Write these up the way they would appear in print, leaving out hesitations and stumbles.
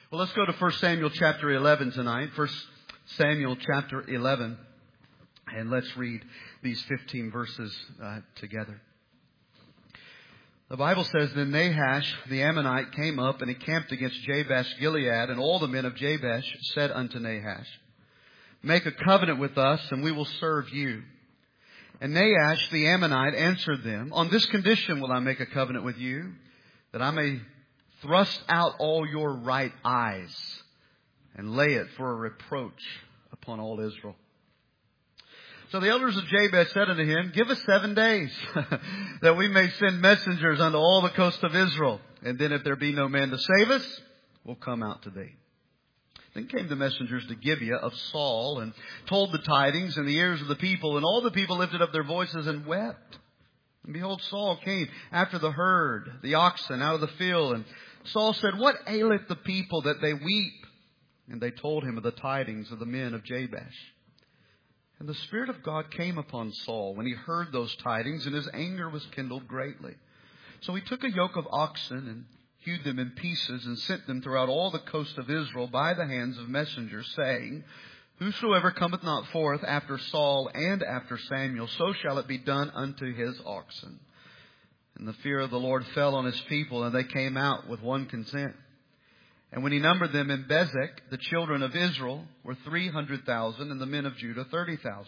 Well, let's go to 1 Samuel chapter 11 tonight. 1 Samuel chapter 11. And let's read these 15 verses together. The Bible says, Then Nahash the Ammonite came up and encamped against Jabesh Gilead, and all the men of Jabesh said unto Nahash, Make a covenant with us, and we will serve you. And Nahash the Ammonite answered them, On this condition will I make a covenant with you, that I may thrust out all your right eyes, and lay it for a reproach upon all Israel. So the elders of Jabesh said unto him, Give us 7 days, that we may send messengers unto all the coast of Israel. And then if there be no man to save us, we'll come out to thee. Then came the messengers to Gibeah of Saul, and told the tidings in the ears of the people. And all the people lifted up their voices and wept. And behold, Saul came after the herd, the oxen, out of the field. And Saul said, What aileth the people that they weep? And they told him of the tidings of the men of Jabesh. And the Spirit of God came upon Saul when he heard those tidings, and his anger was kindled greatly. So he took a yoke of oxen and hewed them in pieces, and sent them throughout all the coast of Israel by the hands of messengers, saying, Whosoever cometh not forth after Saul and after Samuel, so shall it be done unto his oxen. And the fear of the Lord fell on his people, and they came out with one consent. And when he numbered them in Bezek, the children of Israel were 300,000, and the men of Judah 30,000.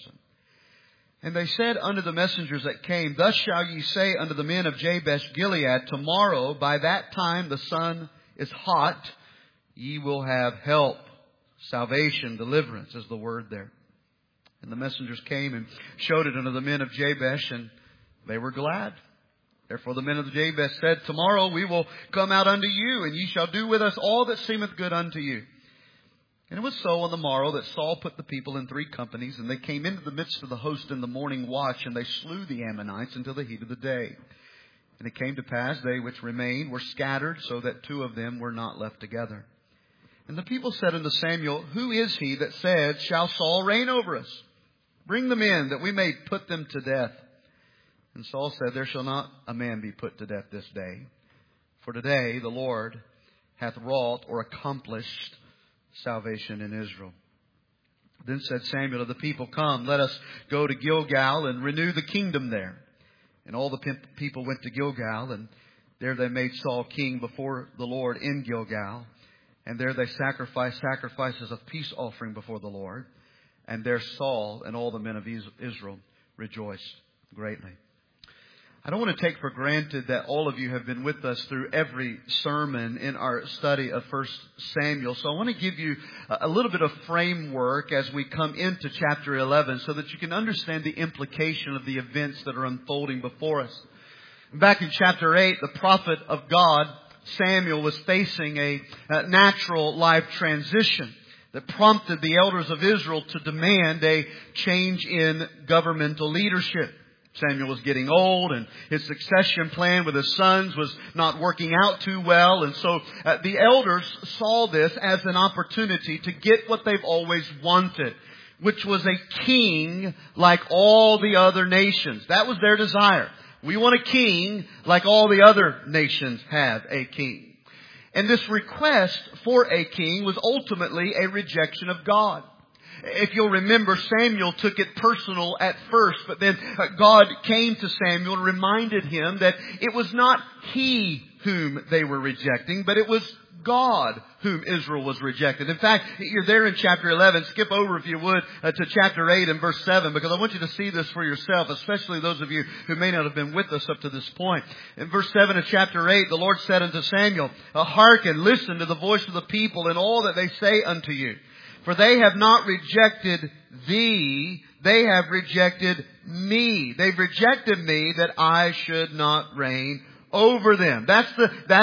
And they said unto the messengers that came, Thus shall ye say unto the men of Jabesh Gilead, Tomorrow by that time the sun is hot, ye will have help, salvation, deliverance is the word there. And the messengers came and showed it unto the men of Jabesh, and they were glad. Therefore the men of Jabesh said, Tomorrow we will come out unto you, and ye shall do with us all that seemeth good unto you. And it was so on the morrow that Saul put the people in 3 companies, and they came into the midst of the host in the morning watch, and they slew the Ammonites until the heat of the day. And it came to pass, they which remained were scattered, so that 2 of them were not left together. And the people said unto Samuel, Who is he that said, Shall Saul reign over us? Bring them in, that we may put them to death. And Saul said, There shall not a man be put to death this day. For today the Lord hath wrought or accomplished salvation in Israel. Then said Samuel to the people, Come, let us go to Gilgal and renew the kingdom there. And all the people went to Gilgal, and there they made Saul king before the Lord in Gilgal. And there they sacrificed sacrifices of peace offering before the Lord. And there Saul and all the men of Israel rejoiced greatly. I don't want to take for granted that all of you have been with us through every sermon in our study of 1 Samuel. So I want to give you a little bit of framework as we come into chapter 11 so that you can understand the implication of the events that are unfolding before us. Back in chapter 8, the prophet of God, Samuel, was facing a natural life transition that prompted the elders of Israel to demand a change in governmental leadership. Samuel was getting old, and his succession plan with his sons was not working out too well. And so the elders saw this as an opportunity to get what they've always wanted, which was a king like all the other nations. That was their desire. We want a king like all the other nations have a king. And this request for a king was ultimately a rejection of God. If you'll remember, Samuel took it personal at first, but then God came to Samuel and reminded him that it was not he whom they were rejecting, but it was God whom Israel was rejected. In fact, you're there in chapter 11. Skip over, if you would, to chapter 8 and verse 7, because I want you to see this for yourself, especially those of you who may not have been with us up to this point. In verse 7 of chapter 8, the Lord said unto Samuel, Hearken, listen to the voice of the people and all that they say unto you. For they have not rejected thee, they have rejected me. They've rejected me that I should not reign over them. That's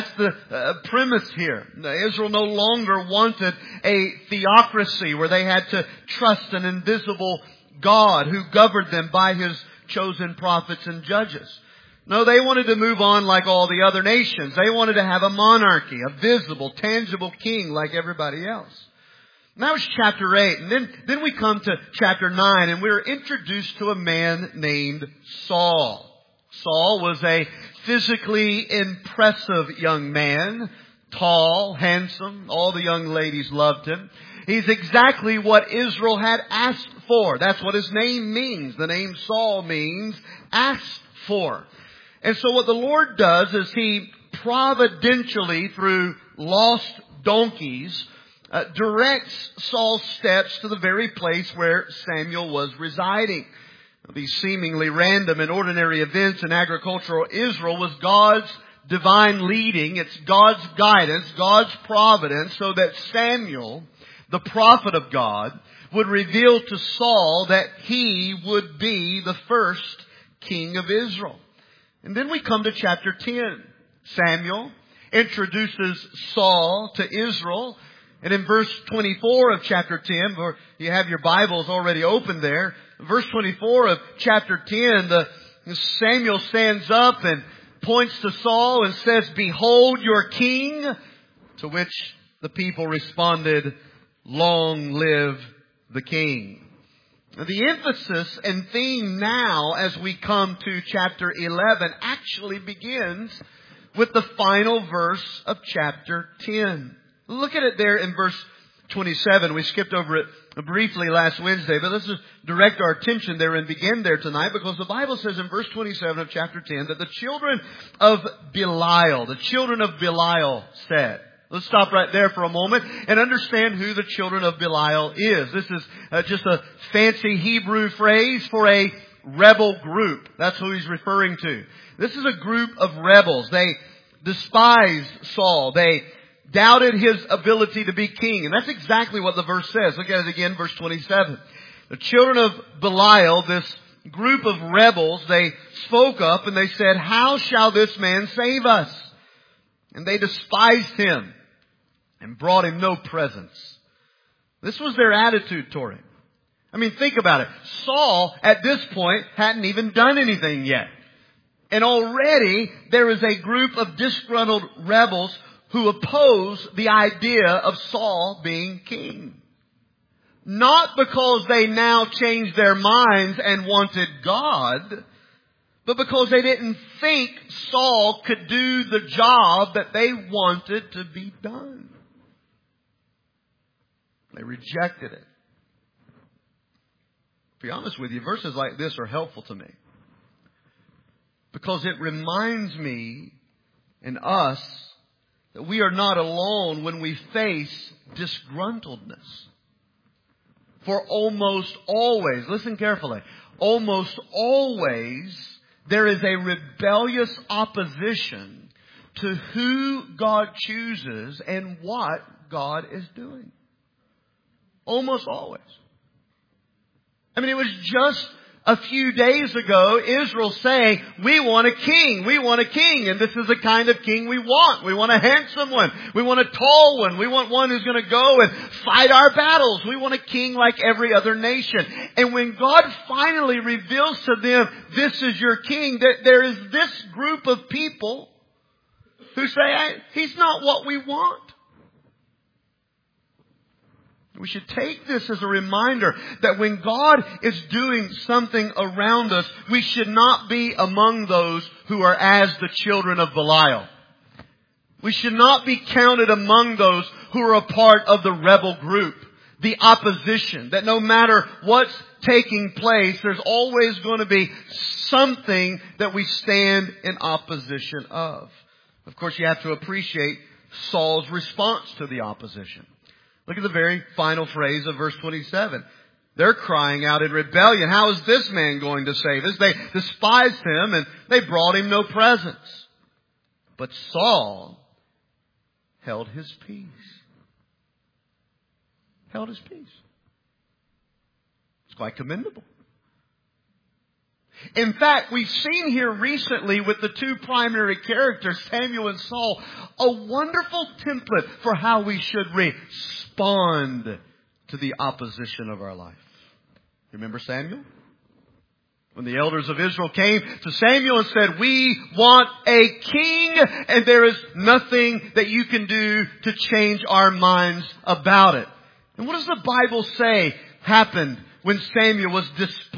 the premise here. Israel no longer wanted a theocracy where they had to trust an invisible God who governed them by His chosen prophets and judges. No, they wanted to move on like all the other nations. They wanted to have a monarchy, a visible, tangible king like everybody else. And that was chapter 8. And then we come to chapter 9, and we're introduced to a man named Saul. Saul was a physically impressive young man, tall, handsome. All the young ladies loved him. He's exactly what Israel had asked for. That's what his name means. The name Saul means asked for. And so what the Lord does is He providentially, through lost donkeys, directs Saul's steps to the very place where Samuel was residing. These seemingly random and ordinary events in agricultural Israel was God's divine leading. It's God's guidance, God's providence, so that Samuel, the prophet of God, would reveal to Saul that he would be the first king of Israel. And then we come to chapter 10. Samuel introduces Saul to Israel. And in verse 24 of chapter 10, or you have your Bibles already open there, verse 24 of chapter 10, Samuel stands up and points to Saul and says, "Behold your king," to which the people responded, "Long live the king." Now, the emphasis and theme now as we come to chapter 11 actually begins with the final verse of chapter 10. Look at it there in verse 27. We skipped over it briefly last Wednesday, but let's just direct our attention there and begin there tonight, because the Bible says in verse 27 of chapter 10 that the children of Belial said. Let's stop right there for a moment and understand who the children of Belial is. This is just a fancy Hebrew phrase for a rebel group. That's who he's referring to. This is a group of rebels. They despised Saul. They doubted his ability to be king. And that's exactly what the verse says. Look at it again, verse 27. The children of Belial, this group of rebels, they spoke up and they said, "How shall this man save us?" And they despised him and brought him no presents. This was their attitude toward him. I mean, think about it. Saul, at this point, hadn't even done anything yet. And already there is a group of disgruntled rebels who oppose the idea of Saul being king. Not because they now changed their minds and wanted God, but because they didn't think Saul could do the job that they wanted to be done. They rejected it. To be honest with you, verses like this are helpful to me, because it reminds me and us that we are not alone when we face disgruntledness. For almost always, listen carefully, almost always there is a rebellious opposition to who God chooses and what God is doing. Almost always. I mean, it was just a few days ago, Israel saying, "We want a king. We want a king. And this is the kind of king we want. We want a handsome one. We want a tall one. We want one who's going to go and fight our battles. We want a king like every other nation." And when God finally reveals to them, "This is your king," there is this group of people who say, "He's not what we want." We should take this as a reminder that when God is doing something around us, we should not be among those who are as the children of Belial. We should not be counted among those who are a part of the rebel group, the opposition, that no matter what's taking place, there's always going to be something that we stand in opposition of. Of course, you have to appreciate Saul's response to the opposition. Look at the very final phrase of verse 27. They're crying out in rebellion, "How is this man going to save us?" They despised him and they brought him no presents. But Saul held his peace. Held his peace. It's quite commendable. In fact, we've seen here recently with the two primary characters, Samuel and Saul, a wonderful template for how we should respond to the opposition of our life. Remember Samuel? When the elders of Israel came to Samuel and said, "We want a king, and there is nothing that you can do to change our minds about it." And what does the Bible say happened when Samuel was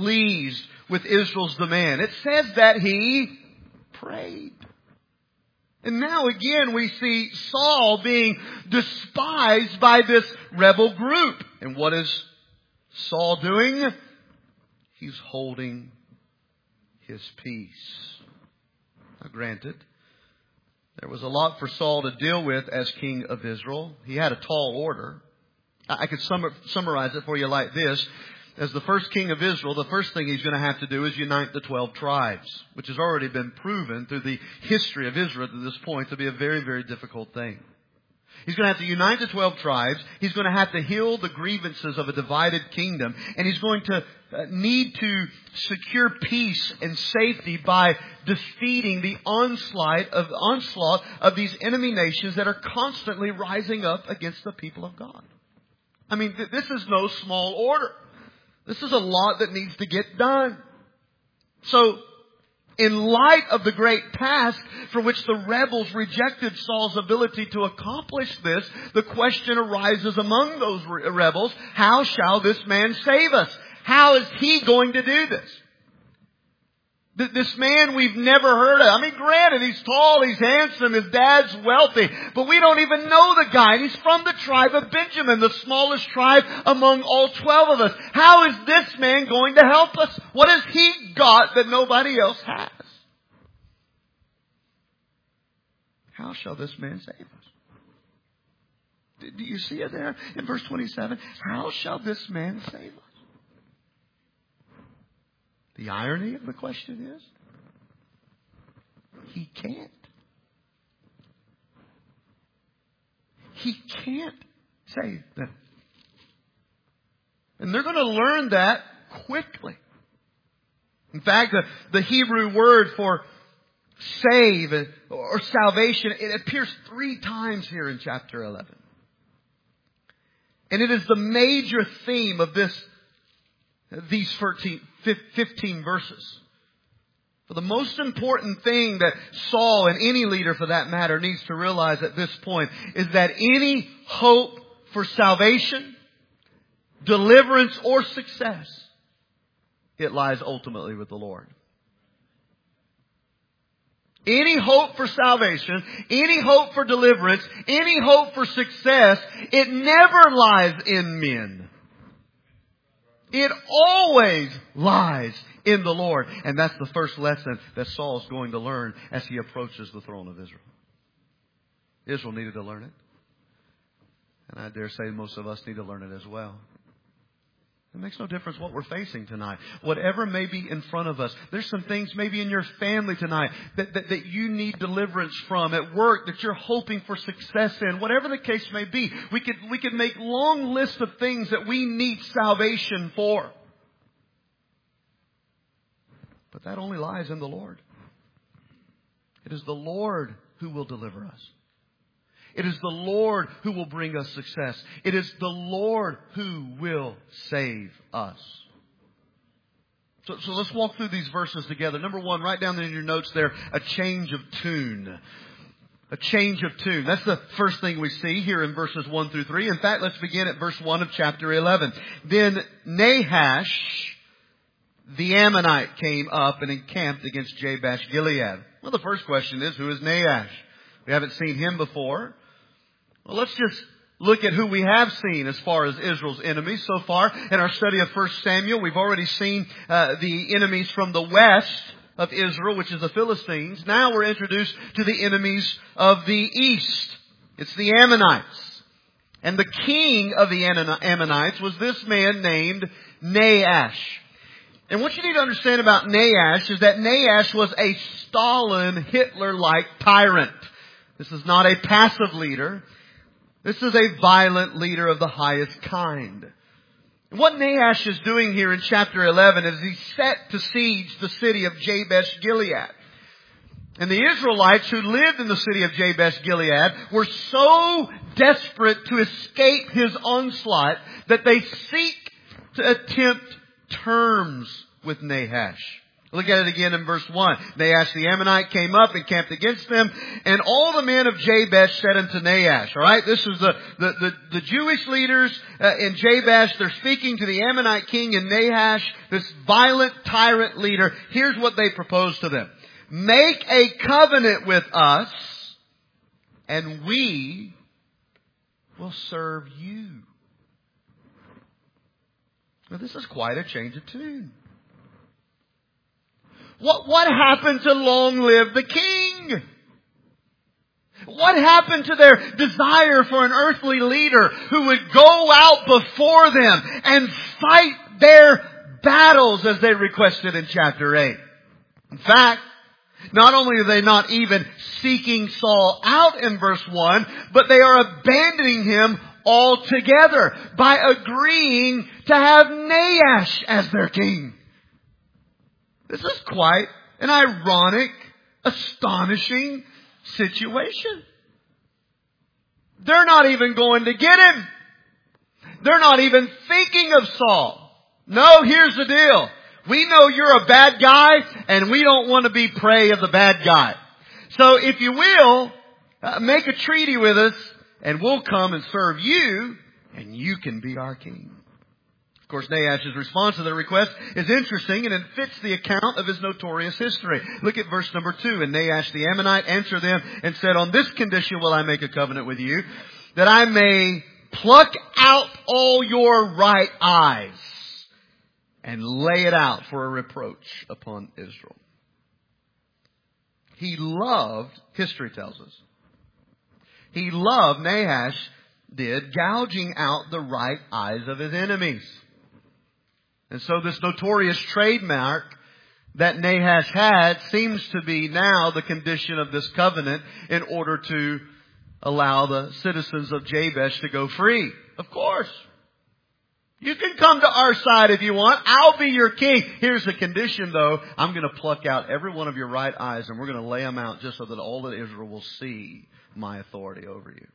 displeased with Israel's demand? It says that he prayed. And now again we see Saul being despised by this rebel group. And what is Saul doing? He's holding his peace. Now granted, there was a lot for Saul to deal with as king of Israel. He had a tall order. I could summarize it for you like this. As the first king of Israel, the first thing he's going to have to do is unite the 12 tribes, which has already been proven through the history of Israel to this point to be a very, very difficult thing. He's going to have to unite the 12 tribes. He's going to have to heal the grievances of a divided kingdom. And he's going to need to secure peace and safety by defeating the onslaught of these enemy nations that are constantly rising up against the people of God. I mean, this is no small order. This is a lot that needs to get done. So, in light of the great task for which the rebels rejected Saul's ability to accomplish this, the question arises among those rebels, how shall this man save us? How is he going to do this? This man we've never heard of. I mean, granted, he's tall, he's handsome, his dad's wealthy, but we don't even know the guy. And he's from the tribe of Benjamin, the smallest tribe among all 12 of us. How is this man going to help us? What has he got that nobody else has? How shall this man save us? Do you see it there in verse 27? How shall this man save us? The irony of the question is, he can't. He can't save them. And they're going to learn that quickly. In fact, the Hebrew word for save or salvation, it appears 3 times here in chapter 11. And it is the major theme of these 15 verses. For the most important thing that Saul and any leader for that matter needs to realize at this point is that any hope for salvation, deliverance, or success, it lies ultimately with the Lord. Any hope for salvation, any hope for deliverance, any hope for success, it never lies in men. It always lies in the Lord. And that's the first lesson that Saul is going to learn as he approaches the throne of Israel. Israel needed to learn it. And I dare say most of us need to learn it as well. It makes no difference what we're facing tonight. Whatever may be in front of us. There's some things maybe in your family tonight that you need deliverance from. At work that you're hoping for success in. Whatever the case may be. We could make long lists of things that we need salvation for. But that only lies in the Lord. It is the Lord who will deliver us. It is the Lord who will bring us success. It is the Lord who will save us. So let's walk through these verses together. Number 1, write down in your notes there, a change of tune. A change of tune. That's the first thing we see here in verses 1 through 3. In fact, let's begin at verse 1 of chapter 11. Then Nahash, the Ammonite, came up and encamped against Jabesh Gilead. Well, the first question is, who is Nahash? We haven't seen him before. Well, let's just look at who we have seen as far as Israel's enemies so far. In our study of 1 Samuel, we've already seen the enemies from the west of Israel, which is the Philistines. Now we're introduced to the enemies of the east. It's the Ammonites. And the king of the Ammonites was this man named Nahash. And what you need to understand about Nahash is that Nahash was a Stalin, Hitler-like tyrant. This is not a passive leader. This is a violent leader of the highest kind. What Nahash is doing here in chapter 11 is he set to siege the city of Jabesh Gilead. And the Israelites who lived in the city of Jabesh Gilead were so desperate to escape his onslaught that they seek to attempt terms with Nahash. Look at it again in verse 1. Nahash the Ammonite came up and camped against them, and all the men of Jabesh said unto Nahash. All right, this is the Jewish leaders in Jabesh. They're speaking to the Ammonite king and Nahash, this violent tyrant leader. Here's what they propose to them. Make a covenant with us, and we will serve you. Now, this is quite a change of tune. What happened to long live the king? What happened to their desire for an earthly leader who would go out before them and fight their battles as they requested in chapter 8? In fact, not only are they not even seeking Saul out in verse 1, but they are abandoning him altogether by agreeing to have Nahash as their king. This is quite an ironic, astonishing situation. They're not even going to get him. They're not even thinking of Saul. No, here's the deal. We know you're a bad guy, and we don't want to be prey of the bad guy. So if you will, make a treaty with us, and we'll come and serve you, and you can be our king. Of course, Nahash's response to their request is interesting, and it fits the account of his notorious history. Look at verse number 2. And Nahash the Ammonite answered them and said, on this condition will I make a covenant with you, that I may pluck out all your right eyes and lay it out for a reproach upon Israel. He loved, history tells us, he loved, Nahash did, gouging out the right eyes of his enemies. And so this notorious trademark that Nahash had seems to be now the condition of this covenant in order to allow the citizens of Jabesh to go free. Of course. You can come to our side if you want. I'll be your king. Here's the condition, though. I'm going to pluck out every one of your right eyes, and we're going to lay them out just so that all of Israel will see my authority over you.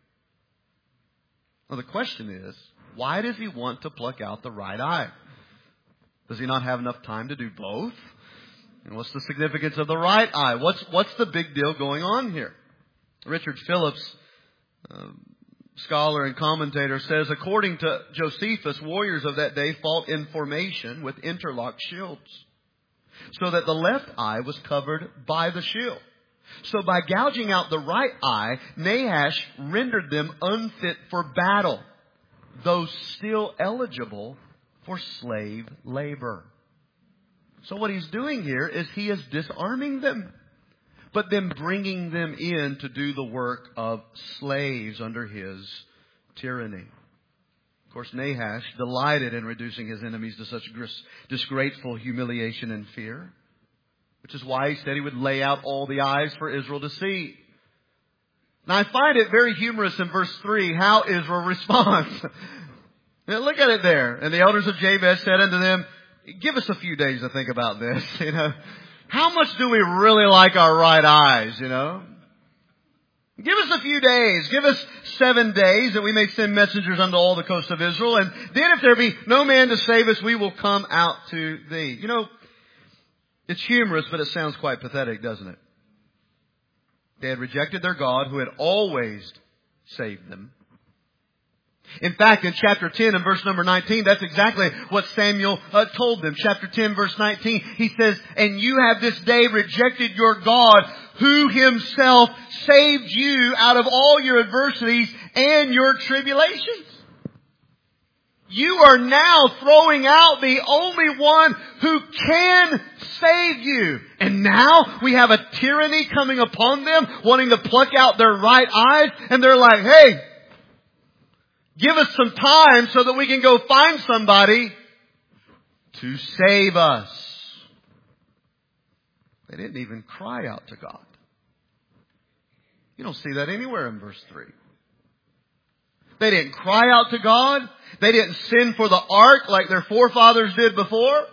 Well, the question is, why does he want to pluck out the right eye? Does he not have enough time to do both? And what's the significance of the right eye? What's the big deal going on here? Richard Phillips, scholar and commentator, says, according to Josephus, warriors of that day fought in formation with interlocked shields, so that the left eye was covered by the shield. So by gouging out the right eye, Nahash rendered them unfit for battle, though still eligible for slave labor. So what he's doing here is he is disarming them, but then bringing them in to do the work of slaves under his tyranny. Of course, Nahash delighted in reducing his enemies to such disgraceful humiliation and fear, which is why he said he would lay out all the eyes for Israel to see. Now, I find it very humorous in verse 3 how Israel responds. Now, look at it there. And the elders of Jabesh said unto them, give us a few days to think about this. How much do we really like our right eyes, Give us a few days. Give us 7 days that we may send messengers unto all the coasts of Israel. And then if there be no man to save us, we will come out to thee. It's humorous, but it sounds quite pathetic, doesn't it? They had rejected their God who had always saved them. In fact, in chapter 10 and verse number 19, that's exactly what Samuel told them. Chapter 10, verse 19, he says, and you have this day rejected your God who himself saved you out of all your adversities and your tribulations. You are now throwing out the only one who can save you. And now we have a tyranny coming upon them, wanting to pluck out their right eyes. And they're like, hey, give us some time so that we can go find somebody to save us. They didn't even cry out to God. You don't see that anywhere in verse 3. They didn't cry out to God. They didn't send for the ark like their forefathers did before.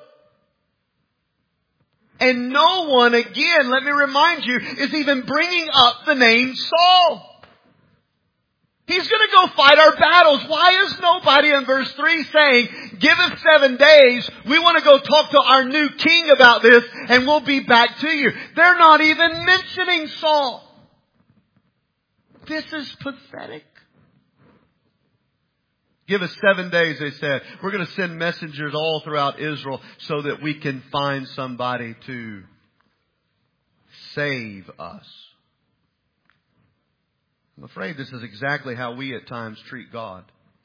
And no one, again, let me remind you, is even bringing up the name Saul. He's going to go fight our battles. Why is nobody in verse 3 saying, give us 7 days. We want to go talk to our new king about this and we'll be back to you. They're not even mentioning Saul. This is pathetic. Give us 7 days, they said. We're going to send messengers all throughout Israel so that we can find somebody to save us. I'm afraid this is exactly how we at times treat God.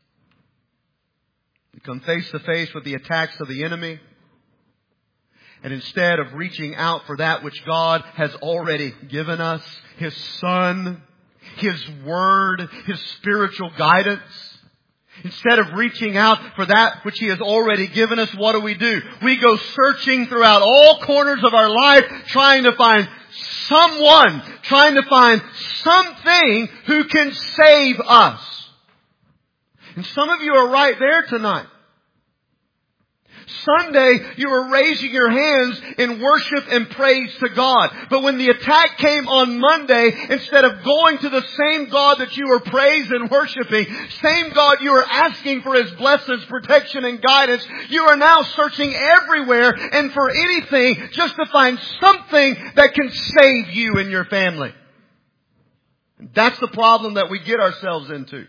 We come face to face with the attacks of the enemy, and instead of reaching out for that which God has already given us, His Son, His Word, His spiritual guidance, instead of reaching out for that which He has already given us, what do? We go searching throughout all corners of our life, trying to find someone, trying to find something who can save us. And some of you are right there tonight. Sunday, you were raising your hands in worship and praise to God. But when the attack came on Monday, instead of going to the same God that you were praising and worshiping, same God you were asking for His blessings, protection, and guidance, you are now searching everywhere and for anything just to find something that can save you and your family. That's the problem that we get ourselves into.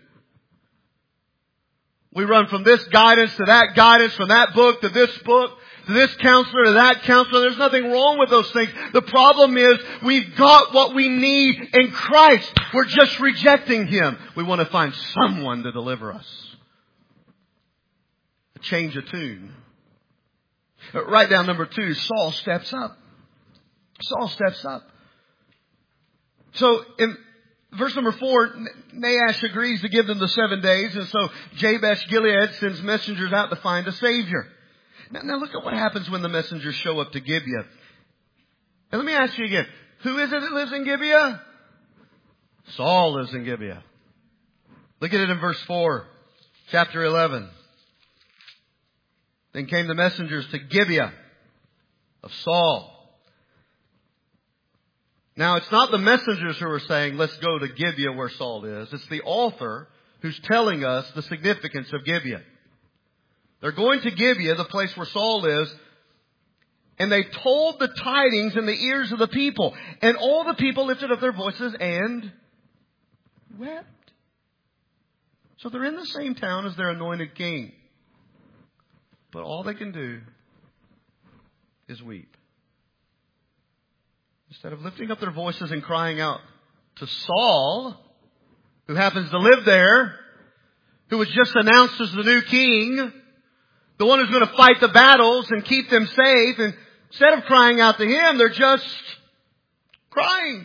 We run from this guidance to that guidance, from that book to this book, to this counselor to that counselor. There's nothing wrong with those things. The problem is we've got what we need in Christ. We're just rejecting Him. We want to find someone to deliver us. A change of tune. Write down number 2. Saul steps up. Saul steps up. So in verse number 4, Nahash agrees to give them the 7 days, and so Jabesh Gilead sends messengers out to find a Savior. Now look at what happens when the messengers show up to Gibeah. And let me ask you again, who is it that lives in Gibeah? Saul lives in Gibeah. Look at it in verse 4, chapter 11. Then came the messengers to Gibeah of Saul. Now, it's not the messengers who are saying, let's go to Gibeah where Saul is. It's the author who's telling us the significance of Gibeah. They're going to Gibeah, the place where Saul is, and they told the tidings in the ears of the people. And all the people lifted up their voices and wept. So they're in the same town as their anointed king. But all they can do is weep. Instead of lifting up their voices and crying out to Saul, who happens to live there, who was just announced as the new king, the one who's going to fight the battles and keep them safe, and instead of crying out to him, they're just crying.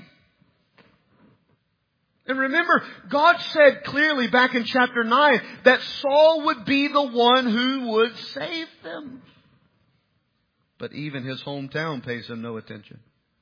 And remember, God said clearly back in chapter 9 that Saul would be the one who would save them. But even his hometown pays him no attention.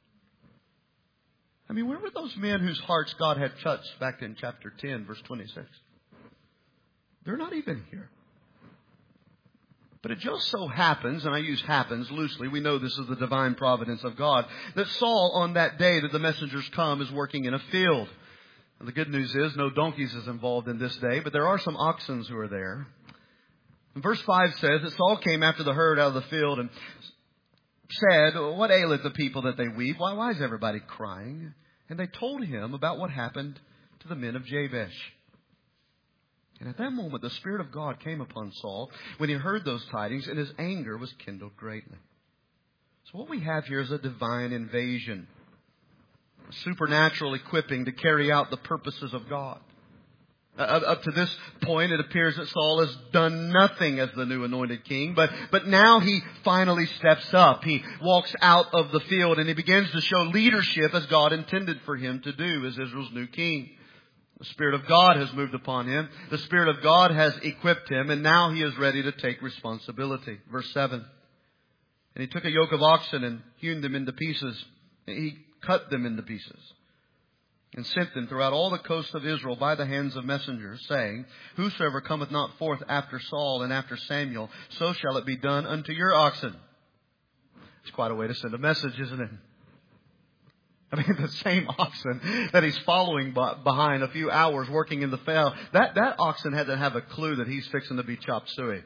I mean, where were those men whose hearts God had touched back in chapter 10, verse 26? They're not even here. But it just so happens, and I use happens loosely, we know this is the divine providence of God, that Saul on that day that the messengers come is working in a field. And the good news is no donkeys is involved in this day, but there are some oxen who are there. And verse 5 says that Saul came after the herd out of the field and said, what aileth the people that they weep? Why is everybody crying? And they told him about what happened to the men of Jabesh. And at that moment, the Spirit of God came upon Saul when he heard those tidings, and his anger was kindled greatly. So what we have here is a divine invasion, a supernatural equipping to carry out the purposes of God. Up to this point, it appears that Saul has done nothing as the new anointed king, but now he finally steps up. He walks out of the field and he begins to show leadership as God intended for him to do as Israel's new king. The Spirit of God has moved upon him. The Spirit of God has equipped him, and now he is ready to take responsibility. Verse 7. And he took a yoke of oxen and hewn them into pieces. He cut them into pieces and sent them throughout all the coasts of Israel by the hands of messengers, saying, whosoever cometh not forth after Saul and after Samuel, so shall it be done unto your oxen. It's quite a way to send a message, isn't it? I mean, the same oxen that he's following behind a few hours working in the field, that oxen had to have a clue that he's fixing to be chop suey.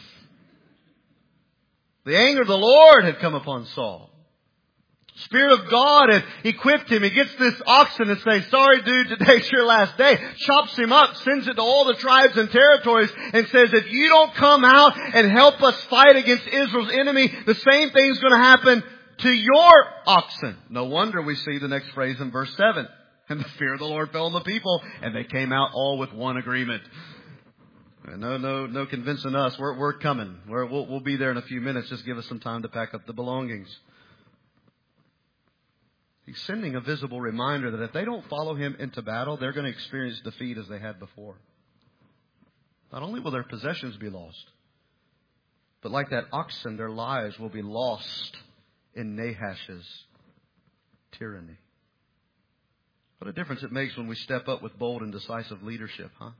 The anger of the Lord had come upon Saul. Spirit of God had equipped him. He gets this oxen and says, sorry dude, today's your last day. Chops him up, sends it to all the tribes and territories and says, if you don't come out and help us fight against Israel's enemy, the same thing's going to happen to your oxen. No wonder we see the next phrase in verse 7. And the fear of the Lord fell on the people, and they came out all with one agreement. No convincing us. We're coming. We'll be there in a few minutes. Just give us some time to pack up the belongings. He's sending a visible reminder that if they don't follow him into battle, they're going to experience defeat as they had before. Not only will their possessions be lost, but like that oxen, their lives will be lost in Nahash's tyranny. What a difference it makes when we step up with bold and decisive leadership, huh?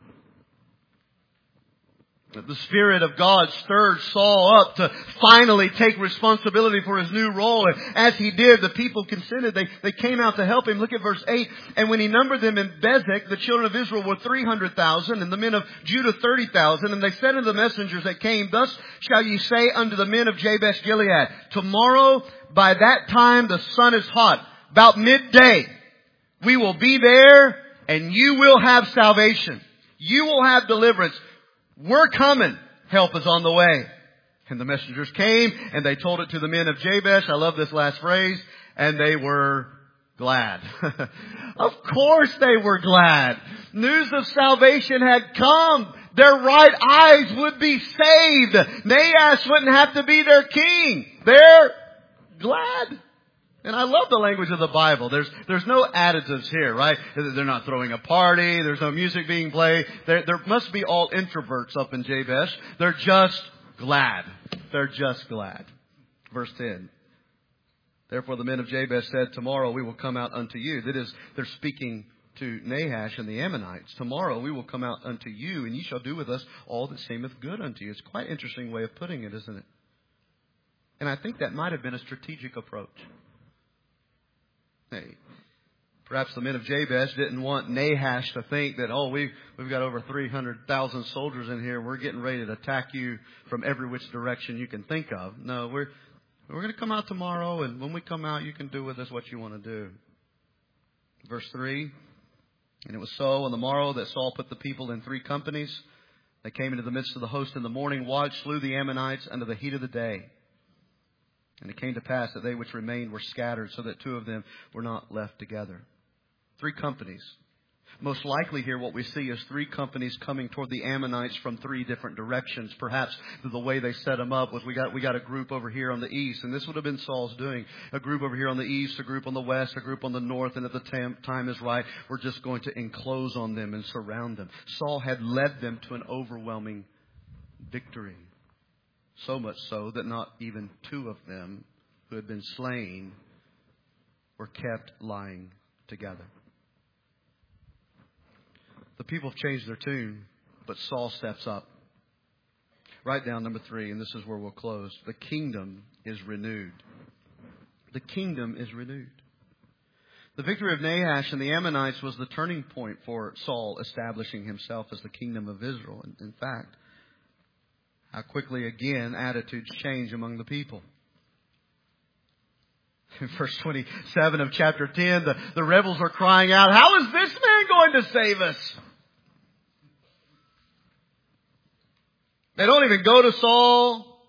The Spirit of God stirred Saul up to finally take responsibility for his new role. And as he did, the people consented. They came out to help him. Look at verse 8. And when he numbered them in Bezek, the children of Israel were 300,000, and the men of Judah 30,000. And they said unto the messengers that came, Thus shall ye say unto the men of Jabesh Gilead, Tomorrow by that time the sun is hot, about midday, we will be there, and you will have salvation. You will have deliverance. We're coming. Help is on the way. And the messengers came and they told it to the men of Jabesh. I love this last phrase. And they were glad. Of course they were glad. News of salvation had come. Their right eyes would be saved. Nahash wouldn't have to be their king. They're glad. And I love the language of the Bible. There's no additives here, right? They're not throwing a party. There's no music being played. There must be all introverts up in Jabesh. They're just glad. They're just glad. Verse 10. Therefore the men of Jabesh said, Tomorrow we will come out unto you. That is, they're speaking to Nahash and the Ammonites. Tomorrow we will come out unto you, and ye shall do with us all that seemeth good unto you. It's quite an interesting way of putting it, isn't it? And I think that might have been a strategic approach. Hey, perhaps the men of Jabesh didn't want Nahash to think that, we've got over 300,000 soldiers in here. We're getting ready to attack you from every which direction you can think of. No, we're going to come out tomorrow, and when we come out, you can do with us what you want to do. Verse 3, And it was so on the morrow that Saul put the people in 3 companies. They came into the midst of the host in the morning watch, slew the Ammonites under the heat of the day. And it came to pass that they which remained were scattered, so that 2 of them were not left together. 3 companies. Most likely here what we see is 3 companies coming toward the Ammonites from 3 different directions. Perhaps the way they set them up was we got a group over here on the east, and this would have been Saul's doing. A group over here on the east, a group on the west, a group on the north, and at the time is right, we're just going to enclose on them and surround them. Saul had led them to an overwhelming victory. So much so that not even 2 of them who had been slain were kept lying together. The people have changed their tune, but Saul steps up. Write down number 3, and this is where we'll close. The kingdom is renewed. The kingdom is renewed. The victory of Nahash and the Ammonites was the turning point for Saul establishing himself as the kingdom of Israel. In fact, how quickly, again, attitudes change among the people. In verse 27 of chapter 10, the rebels are crying out, How is this man going to save us? They don't even go to Saul.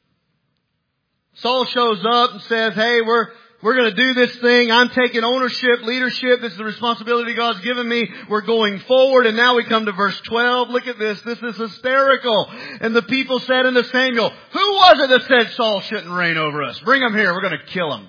Saul shows up and says, Hey, we're going to do this thing. I'm taking ownership, leadership. This is the responsibility God's given me. We're going forward. And now we come to verse 12. Look at this. This is hysterical. And the people said unto Samuel, Who was it that said Saul shouldn't reign over us? Bring him here. We're going to kill him.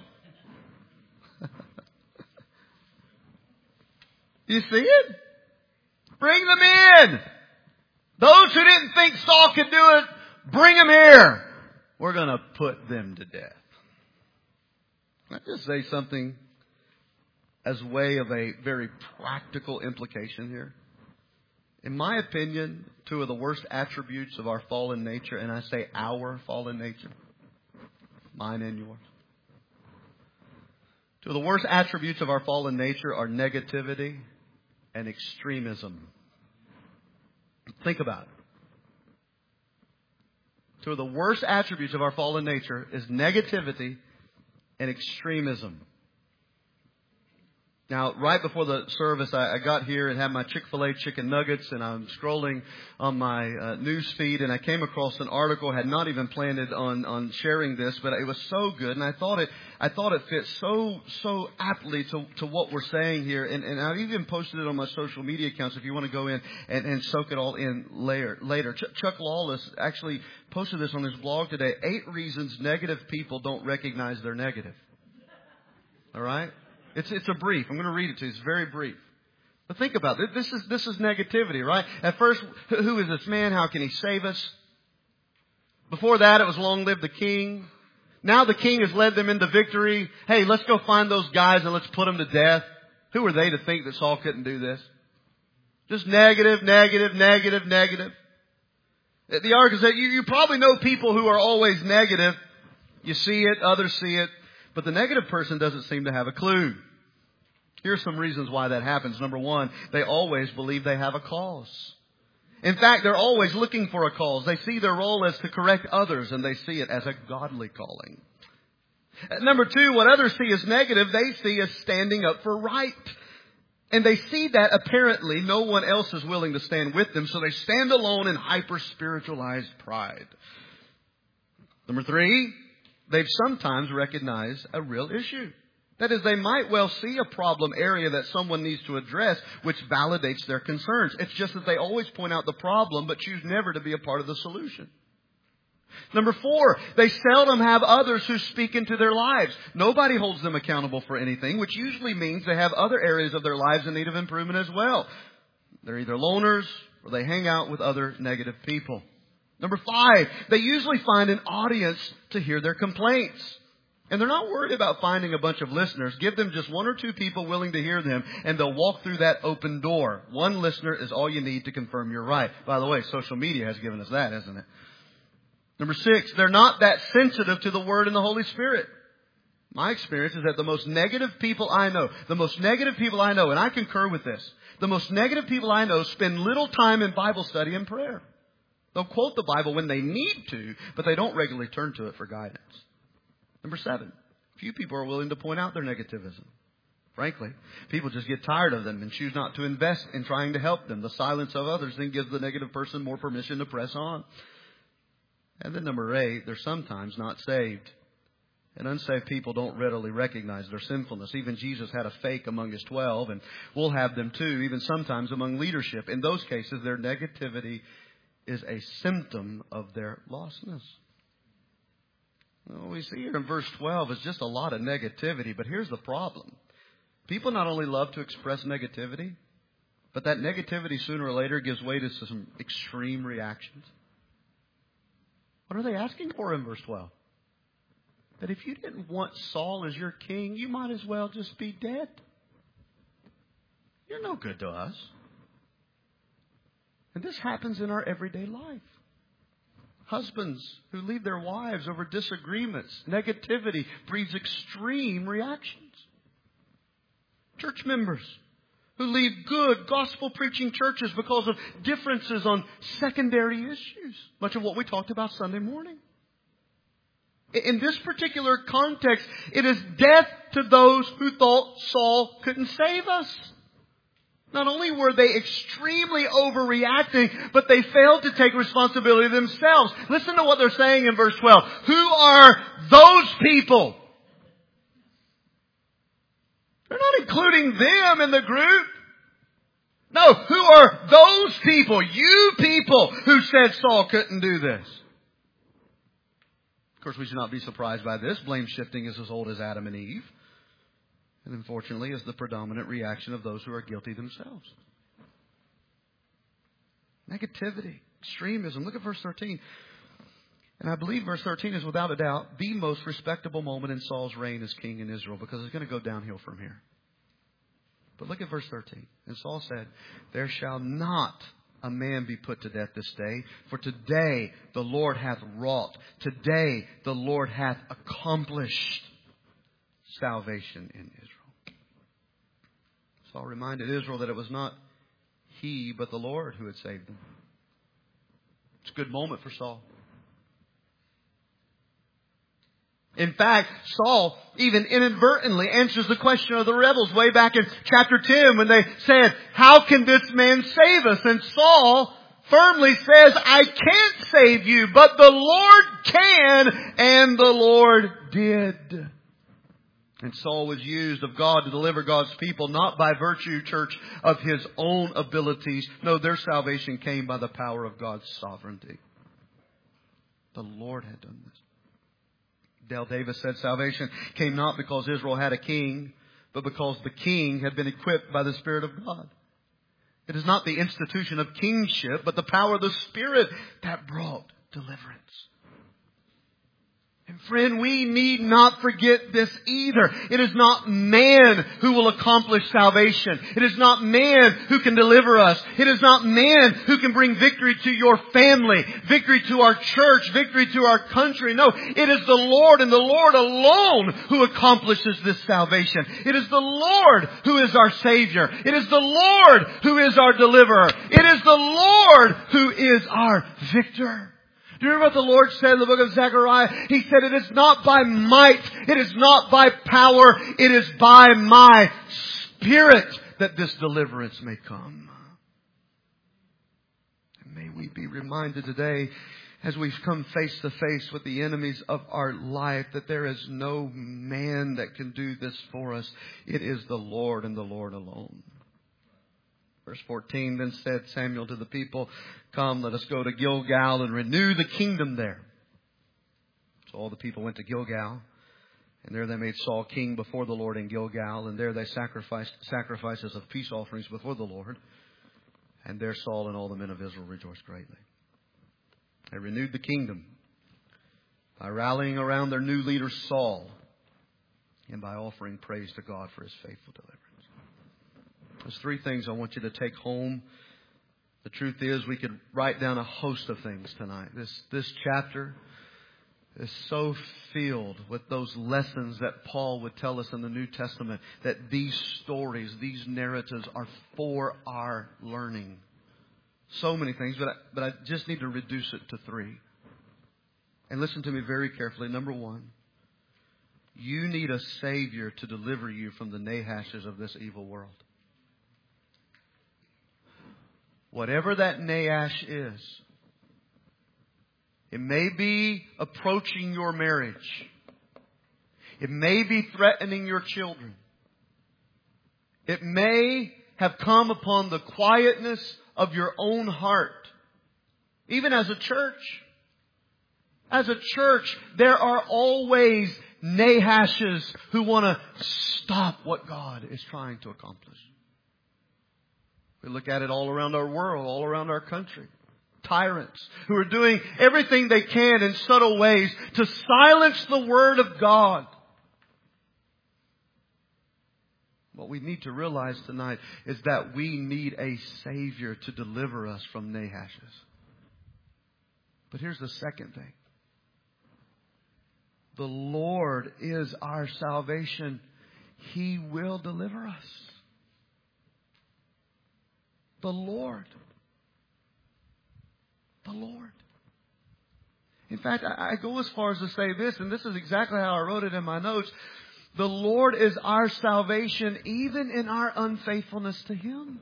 You see it? Bring them in. Those who didn't think Saul could do it, bring them here. We're going to put them to death. Can I just say something as way of a very practical implication here? In my opinion, 2 of the worst attributes of our fallen nature, and I say our fallen nature, mine and yours. 2 of the worst attributes of our fallen nature are negativity and extremism. Think about it. 2 of the worst attributes of our fallen nature is negativity and extremism. Now, right before the service, I got here and had my Chick-fil-A chicken nuggets, and I'm scrolling on my news feed, and I came across an article. I had not even planned on sharing this, but it was so good, and I thought it fit so aptly to what we're saying here. And I've even posted it on my social media accounts if you want to go in and soak it all in later. Chuck Lawless actually posted this on his blog today. 8 reasons negative people don't recognize they're negative. All right? It's a brief. I'm going to read it to you. It's very brief. But think about it. This is negativity, right? At first, who is this man? How can he save us? Before that, it was long live the king. Now the king has led them into victory. Hey, let's go find those guys and let's put them to death. Who are they to think that Saul couldn't do this? Just negative, negative, negative, negative. The article said, you probably know people who are always negative. You see it, others see it. But the negative person doesn't seem to have a clue. Here's some reasons why that happens. Number one, they always believe they have a cause. In fact, they're always looking for a cause. They see their role as to correct others, and they see it as a godly calling. Number two, what others see as negative, they see as standing up for right. And they see that apparently no one else is willing to stand with them, so they stand alone in hyper-spiritualized pride. Number three, they've sometimes recognized a real issue. That is, they might well see a problem area that someone needs to address, which validates their concerns. It's just that they always point out the problem, but choose never to be a part of the solution. Number four, they seldom have others who speak into their lives. Nobody holds them accountable for anything, which usually means they have other areas of their lives in need of improvement as well. They're either loners or they hang out with other negative people. Number five, they usually find an audience to hear their complaints. And they're not worried about finding a bunch of listeners. Give them just 1 or 2 people willing to hear them, and they'll walk through that open door. 1 listener is all you need to confirm you're right. By the way, social media has given us that, hasn't it? Number 6, they're not that sensitive to the Word and the Holy Spirit. My experience is that the most negative people I know, and I concur with this, the most negative people I know spend little time in Bible study and prayer. They'll quote the Bible when they need to, but they don't regularly turn to it for guidance. Number 7, few people are willing to point out their negativism. Frankly, people just get tired of them and choose not to invest in trying to help them. The silence of others then gives the negative person more permission to press on. And then number 8, they're sometimes not saved. And unsaved people don't readily recognize their sinfulness. Even Jesus had a fake among His 12, and we'll have them too, even sometimes among leadership. In those cases, their negativity is a symptom of their lostness. Well, we see here in verse 12 is just a lot of negativity, but here's the problem. People not only love to express negativity, but that negativity sooner or later gives way to some extreme reactions. What are they asking for in verse 12? That if you didn't want Saul as your king, you might as well just be dead. You're no good to us. And this happens in our everyday life. Husbands who leave their wives over disagreements, negativity breeds extreme reactions. Church members who leave good gospel-preaching churches because of differences on secondary issues. Much of what we talked about Sunday morning. In this particular context, it is death to those who thought Saul couldn't save us. Not only were they extremely overreacting, but they failed to take responsibility themselves. Listen to what they're saying in verse 12. Who are those people? They're not including them in the group. No, who are those people? You people who said Saul couldn't do this. Of course, we should not be surprised by this. Blame shifting is as old as Adam and Eve. And unfortunately is the predominant reaction of those who are guilty themselves. Negativity, extremism. Look at verse 13. And I believe verse 13 is without a doubt the most respectable moment in Saul's reign as king in Israel, because it's going to go downhill from here. But look at verse 13. And Saul said, "There shall not a man be put to death this day, for today the Lord hath wrought. Today the Lord hath accomplished salvation in Israel." Saul reminded Israel that it was not he, but the Lord who had saved them. It's a good moment for Saul. In fact, Saul even inadvertently answers the question of the rebels way back in chapter 10 when they said, how can this man save us? And Saul firmly says, I can't save you, but the Lord can, and the Lord did. And Saul was used of God to deliver God's people, not by virtue, church, of his own abilities. No, their salvation came by the power of God's sovereignty. The Lord had done this. Dale Davis said salvation came not because Israel had a king, but because the king had been equipped by the Spirit of God. It is not the institution of kingship, but the power of the Spirit that brought deliverance. And friend, we need not forget this either. It is not man who will accomplish salvation. It is not man who can deliver us. It is not man who can bring victory to your family, victory to our church, victory to our country. No, it is the Lord and the Lord alone who accomplishes this salvation. It is the Lord who is our Savior. It is the Lord who is our deliverer. It is the Lord who is our victor. Do you remember what the Lord said in the book of Zechariah? He said, it is not by might, it is not by power, it is by my Spirit that this deliverance may come. And may we be reminded today, as we've come face to face with the enemies of our life, that there is no man that can do this for us. It is the Lord and the Lord alone. Verse 14, then said Samuel to the people, come, let us go to Gilgal and renew the kingdom there. So all the people went to Gilgal, and there they made Saul king before the Lord in Gilgal, and there they sacrificed sacrifices of peace offerings before the Lord. And there Saul and all the men of Israel rejoiced greatly. They renewed the kingdom by rallying around their new leader Saul, and by offering praise to God for His faithful deliverance. There's three things I want you to take home. The truth is, we could write down a host of things tonight. This chapter is so filled with those lessons that Paul would tell us in the New Testament, that these stories, these narratives are for our learning. So many things, but I just need to reduce it to three. And listen to me very carefully. Number one, you need a Savior to deliver you from the Nahashes of this evil world. Whatever that Nahash is, it may be approaching your marriage. It may be threatening your children. It may have come upon the quietness of your own heart. Even as a church. As a church, there are always Nahashes who want to stop what God is trying to accomplish. We look at it all around our world, all around our country. Tyrants who are doing everything they can in subtle ways to silence the Word of God. What we need to realize tonight is that we need a Savior to deliver us from Nahashes. But here's the second thing. The Lord is our salvation. He will deliver us. The Lord. The Lord. In fact, I go as far as to say this, and this is exactly how I wrote it in my notes. The Lord is our salvation even in our unfaithfulness to Him.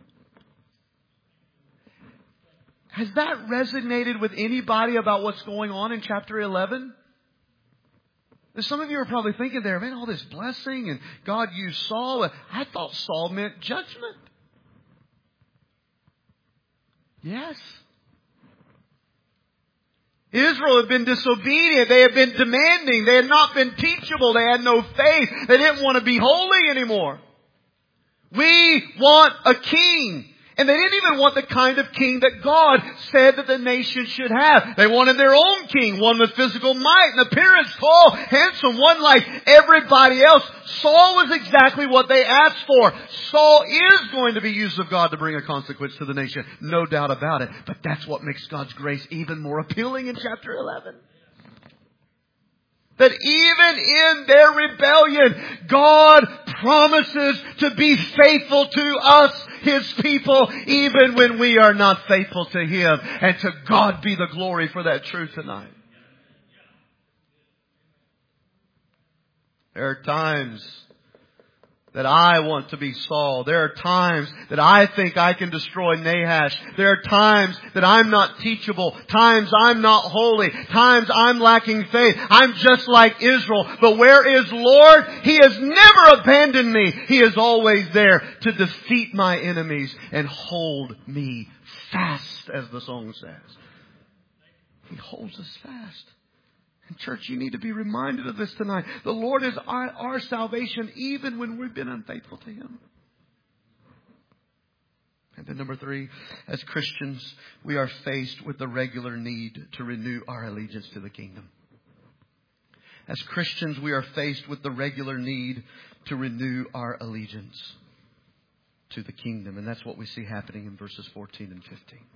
Has that resonated with anybody about what's going on in chapter 11? Some of you are probably thinking there, man, all this blessing and God used Saul. I thought Saul meant judgment. Yes. Israel had been disobedient. They had been demanding. They had not been teachable. They had no faith. They didn't want to be holy anymore. We want a king. And they didn't even want the kind of king that God said that the nation should have. They wanted their own king, one with physical might and appearance, tall, handsome, one like everybody else. Saul was exactly what they asked for. Saul is going to be used of God to bring a consequence to the nation. No doubt about it. But that's what makes God's grace even more appealing in chapter 11. That even in their rebellion, God promises to be faithful to us, His people, even when we are not faithful to Him. And to God be the glory for that truth tonight. There are times that I want to be Saul. There are times that I think I can destroy Nahash. There are times that I'm not teachable. Times I'm not holy. Times I'm lacking faith. I'm just like Israel. But where is Lord? He has never abandoned me. He is always there to defeat my enemies and hold me fast, as the song says. He holds us fast. And church, you need to be reminded of this tonight. The Lord is our salvation even when we've been unfaithful to Him. And then number 3, as Christians, we are faced with the regular need to renew our allegiance to the kingdom. As Christians, we are faced with the regular need to renew our allegiance to the kingdom. And that's what we see happening in verses 14 and 15.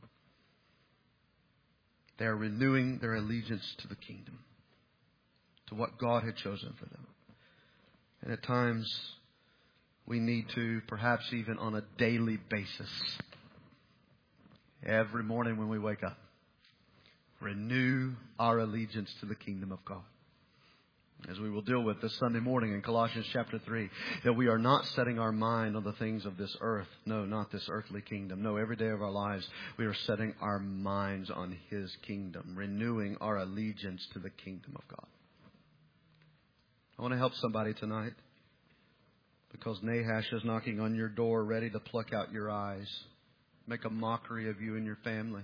They are renewing their allegiance to the kingdom, to what God had chosen for them. And at times, we need to, perhaps even on a daily basis, every morning when we wake up, renew our allegiance to the kingdom of God. As we will deal with this Sunday morning in Colossians chapter 3, that we are not setting our mind on the things of this earth. No, not this earthly kingdom. No, every day of our lives, we are setting our minds on His kingdom, renewing our allegiance to the kingdom of God. I want to help somebody tonight because Nahash is knocking on your door ready to pluck out your eyes, make a mockery of you and your family.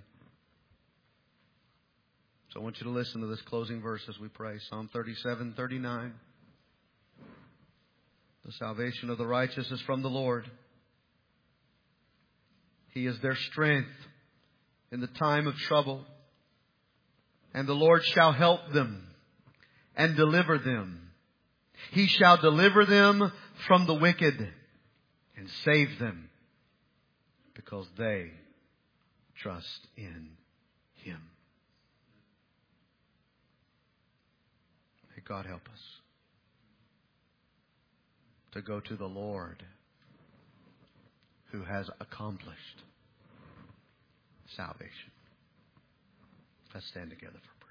So I want you to listen to this closing verse as we pray. Psalm 37:39. The salvation of the righteous is from the Lord. He is their strength in the time of trouble. And the Lord shall help them and deliver them. He shall deliver them from the wicked and save them because they trust in Him. May God help us to go to the Lord who has accomplished salvation. Let's stand together for prayer.